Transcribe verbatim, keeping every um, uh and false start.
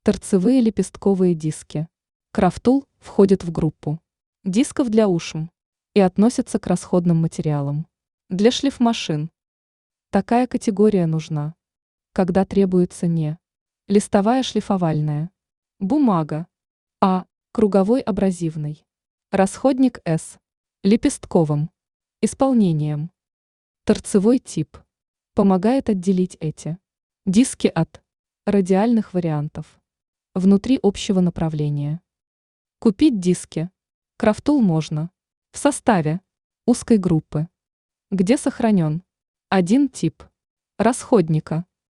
Торцевые лепестковые диски. Крафтул входит в группу дисков для ушм и относится к расходным материалам для шлифмашин. Такая категория нужна, когда требуется не листовая шлифовальная бумага, а круговой абразивный расходник с лепестковым исполнением. Торцевой тип помогает отделить эти диски от радиальных вариантов внутри общего направления. Купить диски Крафтул можно в составе узкой группы, где сохранен один тип расходника.